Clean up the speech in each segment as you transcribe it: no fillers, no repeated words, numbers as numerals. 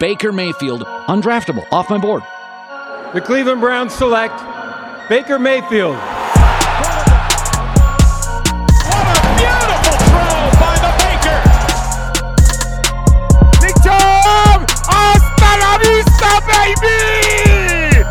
Baker Mayfield, undraftable, off my board. The Cleveland Browns select Baker Mayfield. What a beautiful throw by the Baker! Big Tom! Hasta la vista, baby!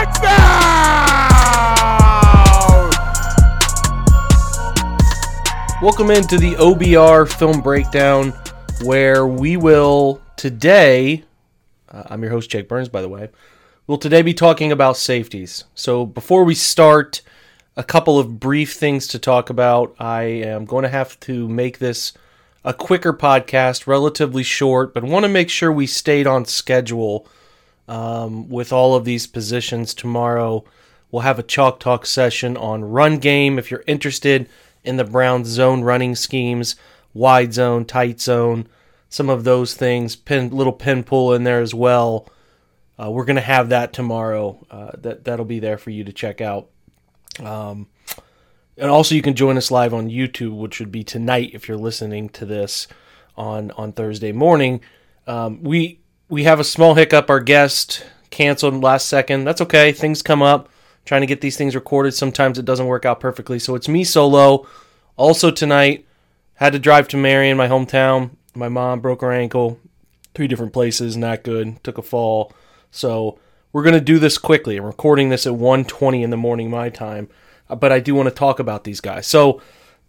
Touchdown! Welcome into the OBR Film Breakdown, where we will today, I'm your host Jake Burns, by the way, we'll today be talking about safeties. So before we start, a couple of brief things to talk about. I am going to have to make this a quicker podcast, relatively short, but want to make sure we stayed on schedule with all of these positions. Tomorrow we'll have a Chalk Talk session on run game. If you're interested in the Browns zone running schemes, wide zone, tight zone, some of those things, little pin pull in there as well. We're going to have that tomorrow. That'll be there for you to check out. And also you can join us live on YouTube, which would be tonight if you're listening to this on Thursday morning. We have a small hiccup. Our guest canceled last second. That's okay. Things come up. Trying to get these things recorded. Sometimes it doesn't work out perfectly. So it's me solo. Also tonight, had to drive to Marion, my hometown. My mom broke her ankle. 3 different places, not good. Took a fall. So we're going to do this quickly. I'm recording this at 1:20 in the morning my time. But I do want to talk about these guys. So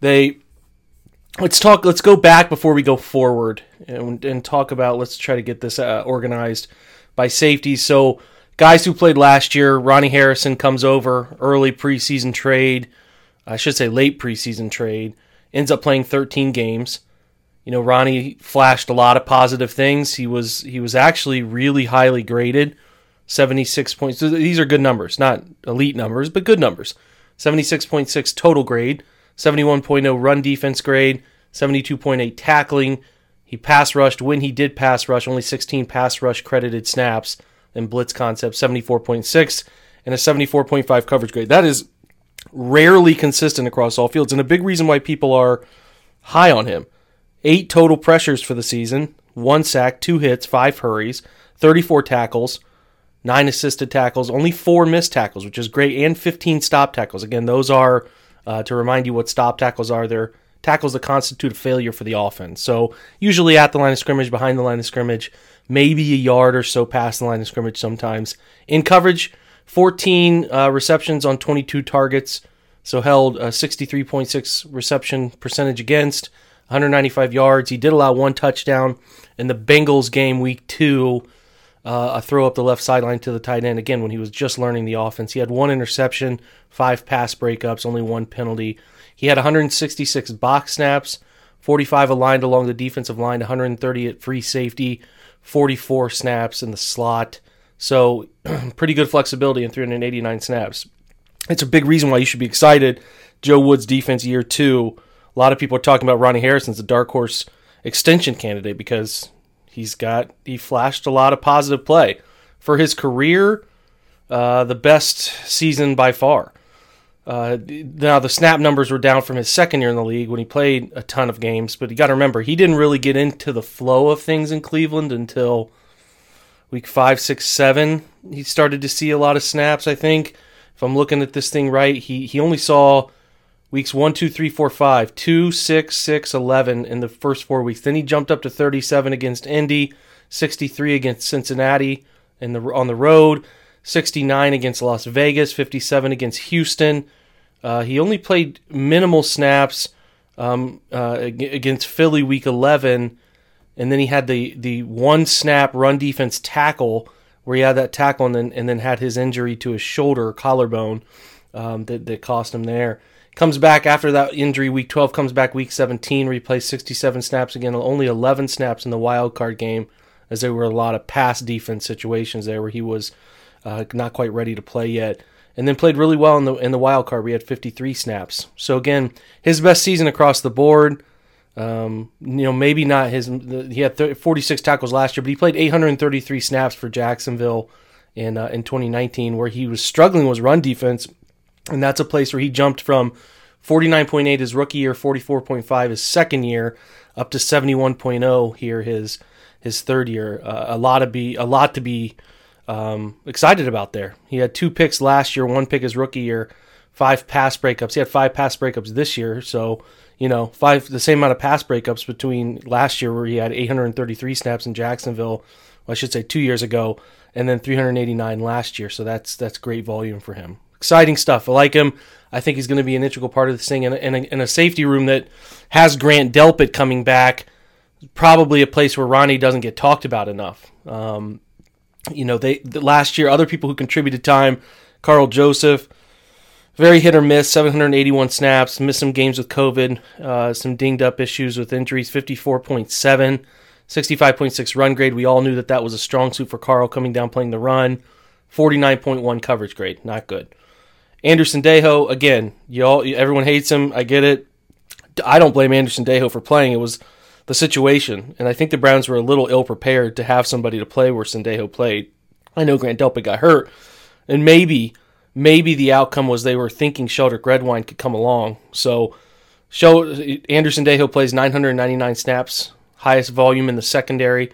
let's go back before we go forward and talk about, let's try to get this organized by safety. So guys who played last year, Ronnie Harrison comes over, early preseason trade. I should say late preseason trade. Ends up playing 13 games. You know, Ronnie flashed a lot of positive things. He was actually really highly graded. 76 points. These are good numbers, not elite numbers, but good numbers. 76.6 total grade, 71.0 run defense grade, 72.8 tackling. He pass rushed. When he did pass rush, only 16 pass rush credited snaps in blitz concept, 74.6, and a 74.5 coverage grade. That is rarely consistent across all fields, and a big reason why people are high on him. 8 total pressures for the season, 1 sack, 2 hits, 5 hurries, 34 tackles, 9 assisted tackles, only 4 missed tackles, which is great, and 15 stop tackles. Again, those are, to remind you what stop tackles are, they're tackles that constitute a failure for the offense. So usually at the line of scrimmage, behind the line of scrimmage, maybe a yard or so past the line of scrimmage sometimes. In coverage, 14 receptions on 22 targets, so held a 63.6 reception percentage against, 195 yards. He did allow 1 touchdown in the Bengals game week 2, a throw up the left sideline to the tight end, again, when he was just learning the offense. He had 1 interception, 5 pass breakups, only 1 penalty. He had 166 box snaps, 45 aligned along the defensive line, 130 at free safety, 44 snaps in the slot. So pretty good flexibility in 389 snaps. It's a big reason why you should be excited. Joe Woods' defense year 2. A lot of people are talking about Ronnie Harrison as a dark horse extension candidate because he flashed a lot of positive play. For his career, the best season by far. Now, the snap numbers were down from his second year in the league when he played a ton of games, but you got to remember, he didn't really get into the flow of things in Cleveland until week 5, 6, 7. He started to see a lot of snaps, I think. If I'm looking at this thing right, he only saw weeks 1, 2, 3, 4, 5, 2, 6, 6, 11 in the first 4 weeks. Then he jumped up to 37 against Indy, 63 against Cincinnati on the road, 69 against Las Vegas, 57 against Houston. He only played minimal snaps against Philly week 11, and then he had the 1 snap run defense tackle where he had that tackle and then had his injury to his shoulder, collarbone, that cost him there. Comes back after that injury, week 12, comes back week 17, where he plays 67 snaps again, only 11 snaps in the wild card game, as there were a lot of pass defense situations there where he was not quite ready to play yet. And then played really well in the wild card. We had 53 snaps. So again, his best season across the board. Maybe not he had 46 tackles last year, but he played 833 snaps for Jacksonville in 2019, where he was struggling was run defense. And that's a place where he jumped from 49.8 his rookie year, 44.5 his second year, up to 71.0 here his his third year. A lot to be excited about there. He had 2 picks last year, 1 pick his rookie year, 5 pass breakups. He had 5 pass breakups this year, so the same amount of pass breakups between last year where he had 833 snaps in Jacksonville, I should say 2 years ago, and then 389 last year. So that's great volume for him. Exciting stuff. I like him. I think he's going to be an integral part of this thing in a safety room that has Grant Delpit coming back. Probably a place where Ronnie doesn't get talked about enough. Last year, other people who contributed time, Carl Joseph, very hit or miss, 781 snaps, missed some games with COVID, some dinged up issues with injuries, 54.7, 65.6 run grade. We all knew that was a strong suit for Carl coming down playing the run. 49.1 coverage grade, not good. Anderson Dejo, again, everyone hates him. I get it. I don't blame Anderson Dejo for playing. It was the situation, and I think the Browns were a little ill-prepared to have somebody to play where Sendejo played. I know Grant Delpit got hurt, and maybe the outcome was they were thinking Sheldrick Redwine could come along. So Anderson Dejo plays 999 snaps, highest volume in the secondary,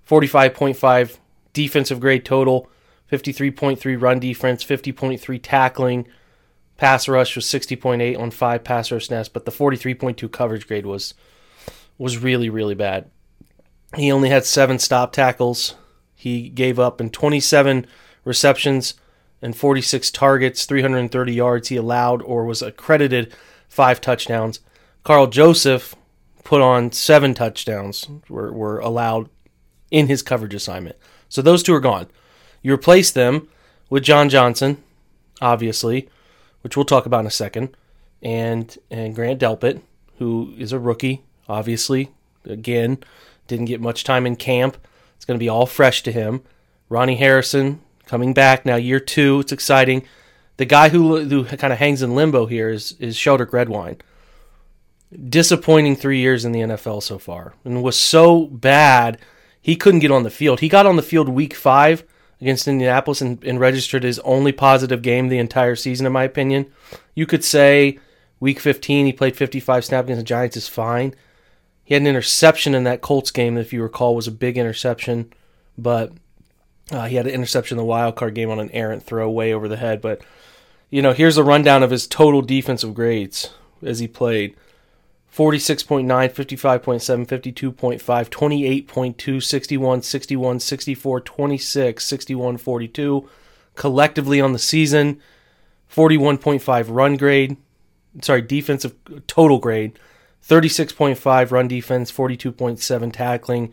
45.5 defensive grade total, 53.3 run defense, 50.3 tackling. Pass rush was 60.8 on 5 pass rush snaps, but the 43.2 coverage grade was really, really bad. He only had 7 stop tackles. He gave up in 27 receptions and 46 targets, 330 yards. He allowed or was accredited 5 touchdowns. Carl Joseph put on 7 touchdowns, were allowed in his coverage assignment. So those 2 are gone. You replace them with John Johnson, obviously, which we'll talk about in a second, and Grant Delpit, who is a rookie, obviously. Again, didn't get much time in camp. It's going to be all fresh to him. Ronnie Harrison coming back now, year 2. It's exciting. The guy who kind of hangs in limbo here is Sheldrick Redwine. Disappointing 3 years in the NFL so far, and was so bad he couldn't get on the field. He got on the field week 5 against Indianapolis and registered his only positive game the entire season, in my opinion. You could say week 15 he played 55 snaps against the Giants is fine. He had an interception in that Colts game that, if you recall, was a big interception, but he had an interception in the wild card game on an errant throw way over the head. But here's a rundown of his total defensive grades as he played. 46.9, 55.7, 52.5, 28.2, 61, 61, 64, 26, 61, 42. Collectively on the season, 41.5 run grade. Defensive total grade. 36.5 run defense, 42.7 tackling,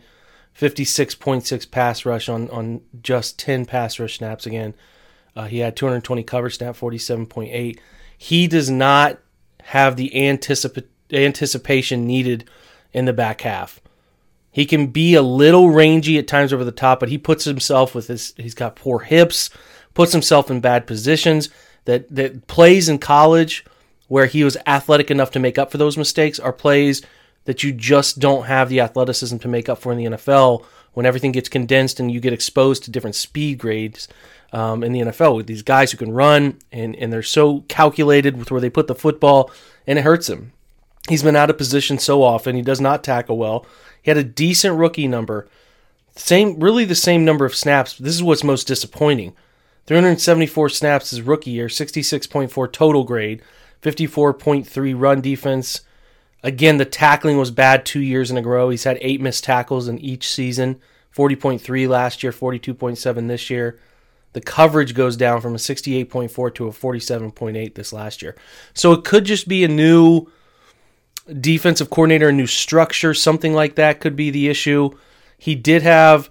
56.6 pass rush on just 10 pass rush snaps again. He had 220 cover snap, 47.8. He does not have the anticipation needed in the back half. He can be a little rangy at times over the top, but he puts himself he's got poor hips, puts himself in bad positions that plays in college where he was athletic enough to make up for those mistakes are plays that you just don't have the athleticism to make up for in the NFL when everything gets condensed and you get exposed to different speed grades in the NFL with these guys who can run and they're so calculated with where they put the football, and it hurts him. He's been out of position so often. He does not tackle well. He had a decent rookie number. Really the same number of snaps. This is what's most disappointing. 374 snaps his rookie year, 66.4 total grade, 54.3 run defense. Again, the tackling was bad 2 years in a row. He's had 8 missed tackles in each season, 40.3 last year, 42.7 this year. The coverage goes down from a 68.4 to a 47.8 this last year. So it could just be a new defensive coordinator, a new structure, something like that could be the issue. He did have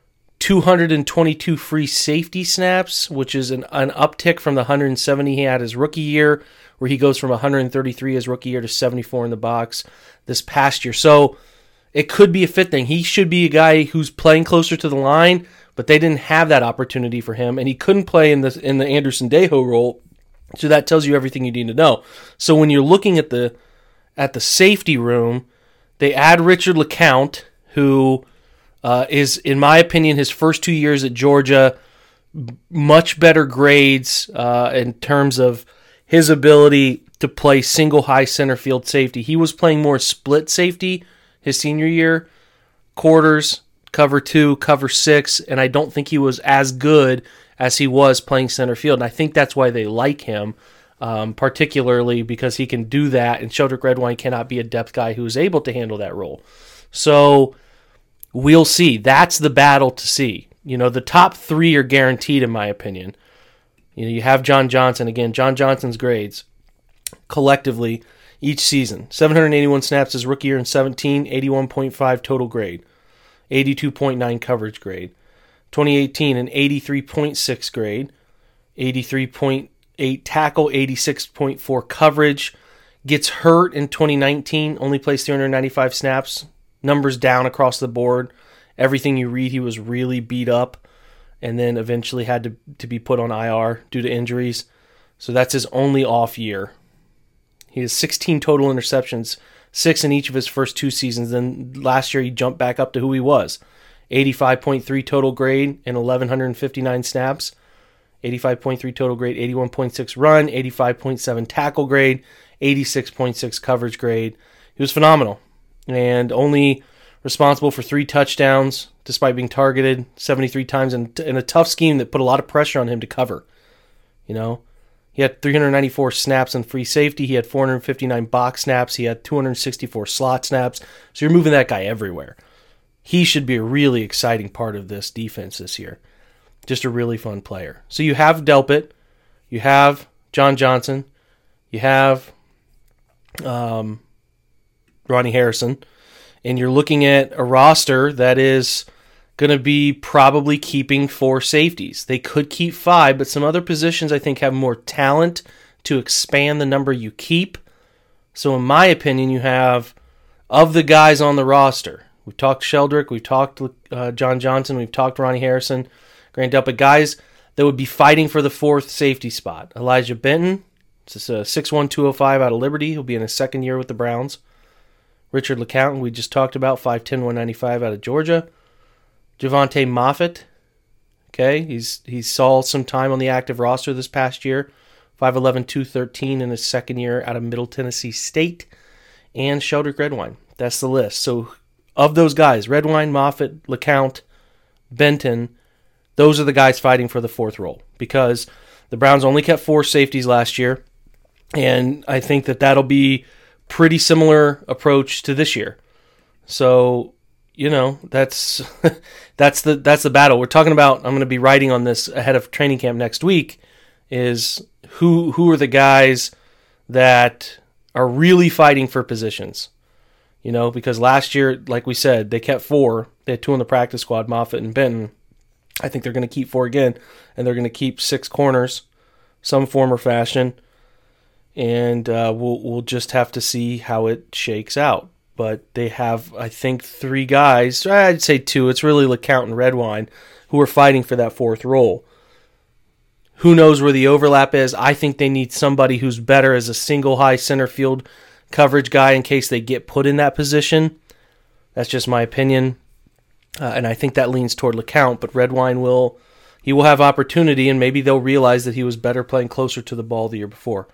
222 free safety snaps, which is an uptick from the 170 he had his rookie year, where he goes from 133 his rookie year to 74 in the box this past year. So it could be a fit thing. He should be a guy who's playing closer to the line, but they didn't have that opportunity for him, and he couldn't play in the Anderson Dejo role. So that tells you everything you need to know. So when you're looking at the safety room, they add Richard LeCounte, who is, in my opinion, his first 2 years at Georgia, much better grades in terms of his ability to play single high center field safety. He was playing more split safety his senior year, quarters, cover 2, cover 6, and I don't think he was as good as he was playing center field. And I think that's why they like him, particularly because he can do that, and Sheldrick Redwine cannot be a depth guy who is able to handle that role. So we'll see. That's the battle to see. The top 3 are guaranteed, in my opinion. You have John Johnson. Again, John Johnson's grades collectively each season. 781 snaps his rookie year in 17, 81.5 total grade, 82.9 coverage grade. 2018, an 83.6 grade, 83.8 tackle, 86.4 coverage. Gets hurt in 2019, only plays 395 snaps. Numbers down across the board. Everything you read, he was really beat up, and then eventually had to be put on IR due to injuries. So that's his only off year. He has 16 total interceptions, 6 in each of his first 2 seasons. Then last year he jumped back up to who he was. 85.3 total grade and 1,159 snaps. 85.3 total grade, 81.6 run, 85.7 tackle grade, 86.6 coverage grade. He was phenomenal and only responsible for 3 touchdowns despite being targeted 73 times in a tough scheme that put a lot of pressure on him to cover. He had 394 snaps in free safety. He had 459 box snaps. He had 264 slot snaps. So you're moving that guy everywhere. He should be a really exciting part of this defense this year. Just a really fun player. So you have Delpit. You have John Johnson. You have Ronnie Harrison. And you're looking at a roster that is going to be probably keeping 4 safeties. They could keep 5, but some other positions I think have more talent to expand the number you keep. So in my opinion, you have, of the guys on the roster, we've talked Sheldrick, we've talked John Johnson, we've talked Ronnie Harrison, Grant Delpit, guys that would be fighting for the 4th safety spot. Elijah Benton, this is a 6'1", 205 out of Liberty. He'll be in his 2nd year with the Browns. Richard LeCounte, we just talked about, 5'10", 195 out of Georgia. Javonte Moffitt, okay, he saw some time on the active roster this past year, 5'11", 213 in his 2nd year out of Middle Tennessee State, and Sheldrick Redwine. That's the list. So of those guys, Redwine, Moffitt, LeCounte, Benton, those are the guys fighting for the 4th role, because the Browns only kept 4 safeties last year, and I think that'll be pretty similar approach to this year. So that's the battle we're talking about. I'm going to be writing on this ahead of training camp next week. Is who are the guys that are really fighting for positions? Because last year, like we said, they kept 4. They had 2 on the practice squad, Moffitt and Benton. I think they're going to keep 4 again, and they're going to keep 6 corners, some form or fashion. And we'll just have to see how it shakes out. But they have, I think, 3 guys. I'd say 2. It's really LeCounte and Redwine who are fighting for that 4th role. Who knows where the overlap is? I think they need somebody who's better as a single high center field coverage guy in case they get put in that position. That's just my opinion. And I think that leans toward LeCounte. But Redwine will have opportunity, and maybe they'll realize that he was better playing closer to the ball the year before.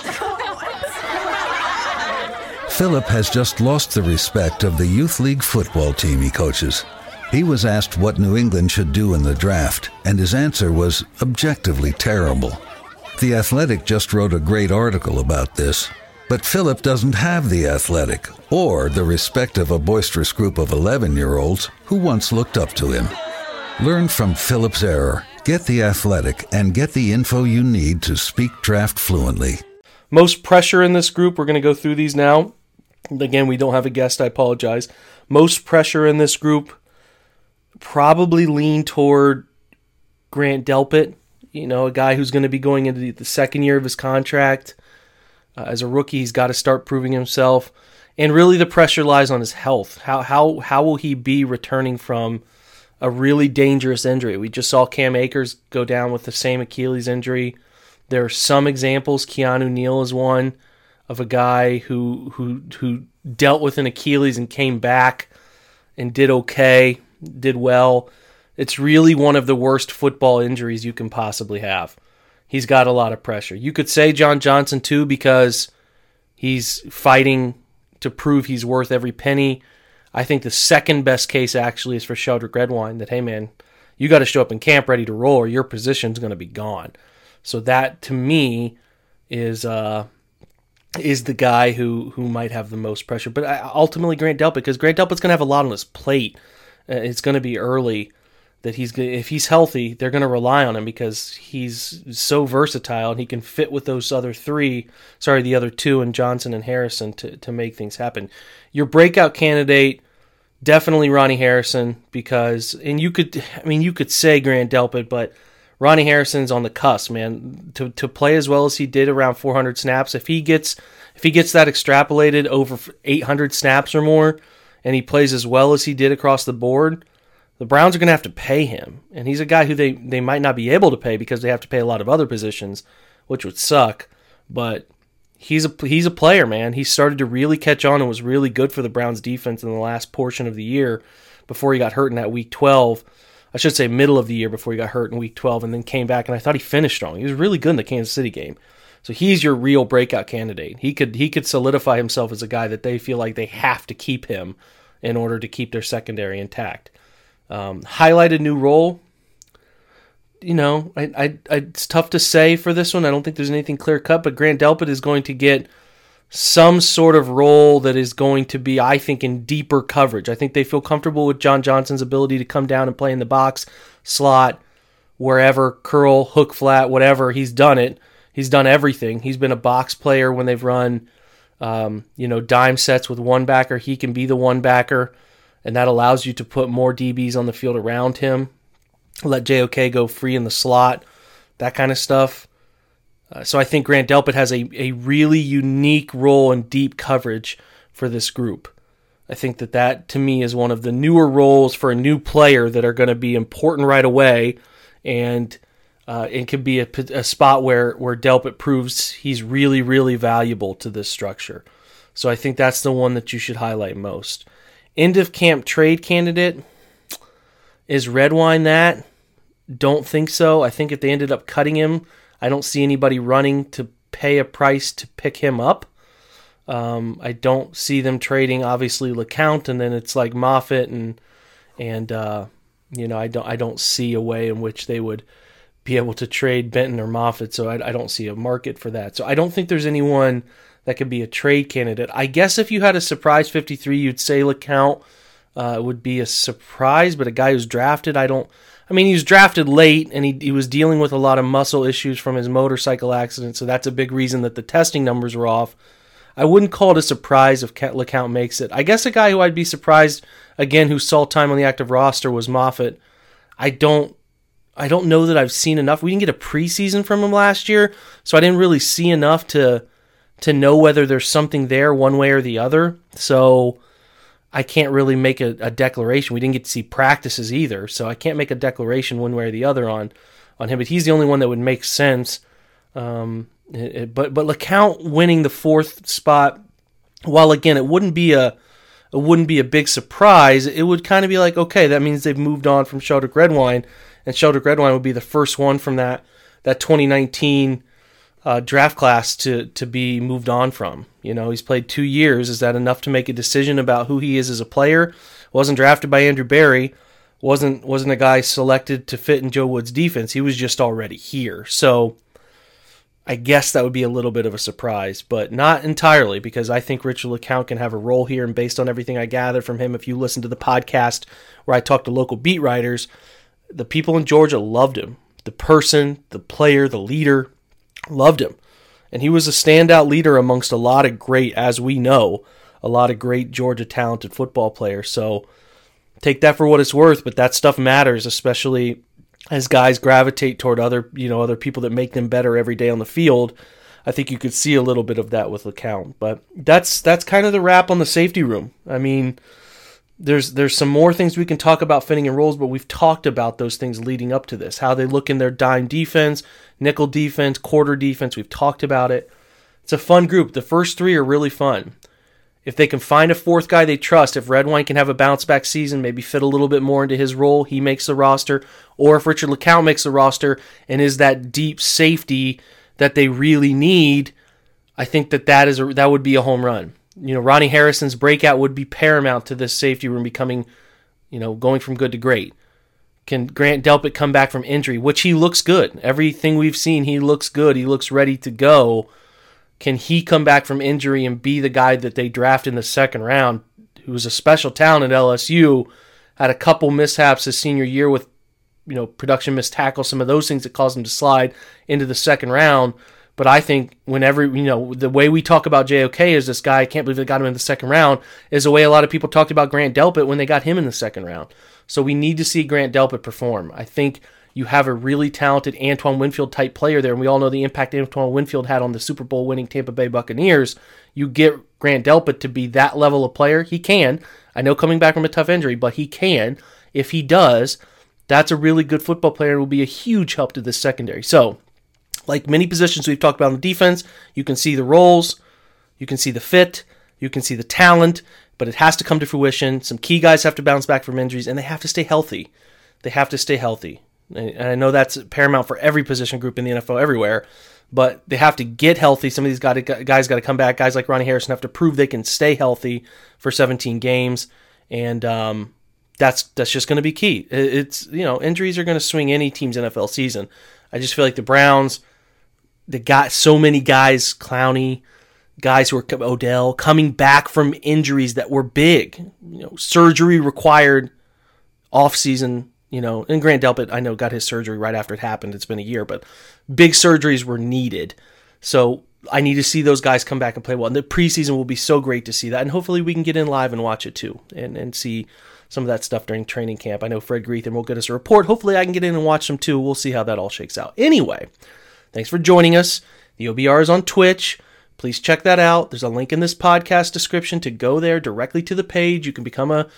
Philip has just lost the respect of the youth league football team he coaches. He was asked what New England should do in the draft, and his answer was objectively terrible. The Athletic just wrote a great article about this, but Philip doesn't have the Athletic or the respect of a boisterous group of 11-year-olds who once looked up to him. Learn from Philip's error, get the Athletic, and get the info you need to speak draft fluently. Most pressure in this group, we're going to go through these now. Again, we don't have a guest, I apologize. Most pressure in this group probably lean toward Grant Delpit, a guy who's going to be going into the 2nd year of his contract. As a rookie, he's got to start proving himself. And really the pressure lies on his health. How will he be returning from a really dangerous injury? We just saw Cam Akers go down with the same Achilles injury. There are some examples. Keanu Neal is one of a guy who dealt with an Achilles and came back and did okay, did well. It's really one of the worst football injuries you can possibly have. He's got a lot of pressure. You could say John Johnson too, because he's fighting to prove he's worth every penny. I think the second best case actually is for Sheldrick Redwine, that, hey man, you got to show up in camp ready to roll or your position's going to be gone. So that, to me, is the guy who might have the most pressure. But ultimately Grant Delpit, because Grant Delpit's going to have a lot on his plate. It's going to be early that if he's healthy, they're going to rely on him because he's so versatile and he can fit with those the other two, and Johnson and Harrison to make things happen. Your breakout candidate, definitely Ronnie Harrison, and you could say Grant Delpit, but Ronnie Harrison's on the cusp, man. To play as well as he did, around 400 snaps, if he gets that extrapolated over 800 snaps or more, and he plays as well as he did across the board, the Browns are going to have to pay him. And he's a guy who they might not be able to pay because they have to pay a lot of other positions, which would suck. But he's a player, man. He started to really catch on and was really good for the Browns defense in the last portion of the year before he got hurt in that week 12. I should say middle of the year before he got hurt in week 12, and then came back, and I thought he finished strong. He was really good in the Kansas City game. So he's your real breakout candidate. He could solidify himself as a guy that they feel like they have to keep him in order to keep their secondary intact. Highlighted new role. It's tough to say for this one. I don't think there's anything clear cut, but Grant Delpit is going to get some sort of role that is going to be, I think, in deeper coverage. I think they feel comfortable with John Johnson's ability to come down and play in the box, slot, wherever, curl, hook flat, whatever. He's done it. He's done everything. He's been a box player when they've run dime sets with one backer. He can be the one backer, and that allows you to put more DBs on the field around him. Let JOK go free in the slot, that kind of stuff. So I think Grant Delpit has a really unique role in deep coverage for this group. I think that to me is one of the newer roles for a new player that are going to be important right away, and it could be a spot where Delpit proves he's really, really valuable to this structure. So I think that's the one that you should highlight most. End of camp trade candidate, is Redwine that? Don't think so. I think if they ended up cutting him, I don't see anybody running to pay a price to pick him up. I don't see them trading, obviously, LeCount, and then it's like Moffitt, and I don't see a way in which they would be able to trade Benton or Moffitt, so I don't see a market for that. So I don't think there's anyone that could be a trade candidate. I guess if you had a surprise 53, you'd say LeCount would be a surprise, but a guy who's drafted, he was drafted late, and he was dealing with a lot of muscle issues from his motorcycle accident, so that's a big reason that the testing numbers were off. I wouldn't call it a surprise if LeCount makes it. I guess a guy who I'd be surprised, again, who saw time on the active roster was Moffitt. I don't know that I've seen enough. We didn't get a preseason from him last year, so I didn't really see enough to know whether there's something there one way or the other. So I can't really make a declaration. We didn't get to see practices either, so I can't make a declaration one way or the other on him. But he's the only one that would make sense. But LeCount winning the fourth spot, while again it wouldn't be a big surprise, it would kind of be like, okay, that means they've moved on from Sheldrick Redwine, and Sheldrick Redwine would be the first one from that 2019 draft class to be moved on from. He's played 2 years. Is that enough to make a decision about who he is as a player? Wasn't drafted by Andrew Berry. Wasn't a guy selected to fit in Joe Woods' defense. He was just already here. So I guess that would be a little bit of a surprise, but not entirely, because I think Richard LeCount can have a role here, and based on everything I gathered from him, if you listen to the podcast where I talk to local beat writers, the people in Georgia loved him. The person, the player, the leader loved him. And he was a standout leader amongst a lot of great, as we know, a lot of great Georgia talented football players. So take that for what it's worth, but that stuff matters, especially as guys gravitate toward other people that make them better every day on the field. I think you could see a little bit of that with LeCount. But that's kind of the wrap on the safety room. I mean, there's some more things we can talk about fitting in roles, but we've talked about those things leading up to this, how they look in their dime defense, nickel defense, quarter defense. We've talked about it. It's a fun group. The first three are really fun. If they can find a fourth guy they trust, if Redwine can have a bounce-back season, maybe fit a little bit more into his role, he makes the roster, or if Richard LeCount makes the roster and is that deep safety that they really need, I think that would be a home run. Ronnie Harrison's breakout would be paramount to this safety room becoming, going from good to great. Can Grant Delpit come back from injury, which he looks good. Everything we've seen, he looks good. He looks ready to go. Can he come back from injury and be the guy that they draft in the second round, who was a special talent at LSU, had a couple mishaps his senior year with, production missed tackle, some of those things that caused him to slide into the second round. But I think whenever, the way we talk about JOK is this guy, I can't believe they got him in the second round, is the way a lot of people talked about Grant Delpit when they got him in the second round. So we need to see Grant Delpit perform. I think you have a really talented Antoine Winfield type player there, and we all know the impact Antoine Winfield had on the Super Bowl winning Tampa Bay Buccaneers. You get Grant Delpit to be that level of player. He can. I know coming back from a tough injury, but he can. If he does, that's a really good football player and will be a huge help to this secondary. So, like many positions we've talked about on the defense, you can see the roles, you can see the fit, you can see the talent, but it has to come to fruition. Some key guys have to bounce back from injuries, and they have to stay healthy. They have to stay healthy. And I know that's paramount for every position group in the NFL everywhere, but they have to get healthy. Some of these guys got to come back. Guys like Ronnie Harrison have to prove they can stay healthy for 17 games, and that's just going to be key. It's injuries are going to swing any team's NFL season. I just feel like the Browns, they got so many guys, Clowney, guys who are Odell, coming back from injuries that were big, surgery required off-season, and Grant Delpit, I know, got his surgery right after it happened. It's been a year, but big surgeries were needed. So I need to see those guys come back and play well. And the preseason will be so great to see that. And hopefully we can get in live and watch it too and see some of that stuff during training camp. I know Fred Greethan will get us a report. Hopefully I can get in and watch them too. We'll see how that all shakes out. Anyway, thanks for joining us. The OBR is on Twitch. Please check that out. There's a link in this podcast description to go there directly to the page. You can become a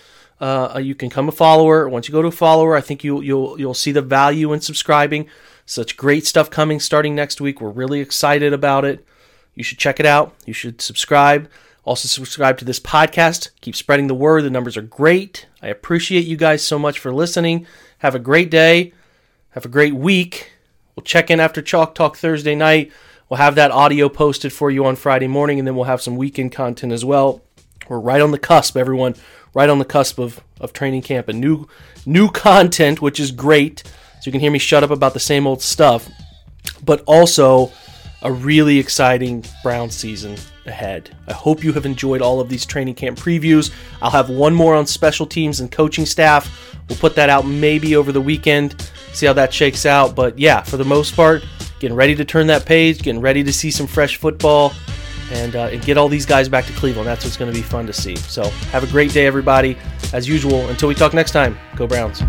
follower. Once you go to a follower, I think you'll see the value in subscribing. Such great stuff coming starting next week. We're really excited about it. You should check it out. You should subscribe. Also subscribe to this podcast. Keep spreading the word. The numbers are great. I appreciate you guys so much for listening. Have a great day. Have a great week. We'll check in after Chalk Talk Thursday night. We'll have that audio posted for you on Friday morning, and then we'll have some weekend content as well. We're right on the cusp, everyone. Right on the cusp of training camp and new content, which is great. So you can hear me shut up about the same old stuff, but also a really exciting Browns season ahead. I hope you have enjoyed all of these training camp previews. I'll have one more on special teams and coaching staff. We'll put that out maybe over the weekend, see how that shakes out. But yeah, for the most part, getting ready to turn that page, getting ready to see some fresh football, and get all these guys back to Cleveland. That's what's going to be fun to see. So have a great day, everybody. As usual, until we talk next time, go Browns.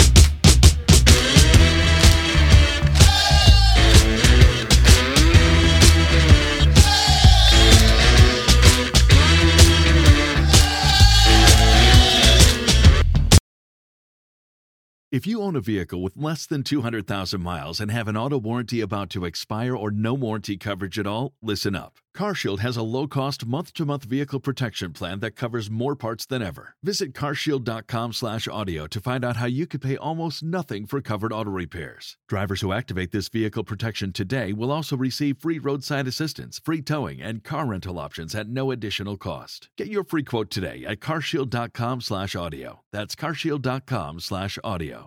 If you own a vehicle with less than 200,000 miles and have an auto warranty about to expire or no warranty coverage at all, listen up. CarShield has a low-cost month-to-month vehicle protection plan that covers more parts than ever. Visit carshield.com/audio to find out how you could pay almost nothing for covered auto repairs. Drivers who activate this vehicle protection today will also receive free roadside assistance, free towing, and car rental options at no additional cost. Get your free quote today at carshield.com/audio. That's carshield.com/audio.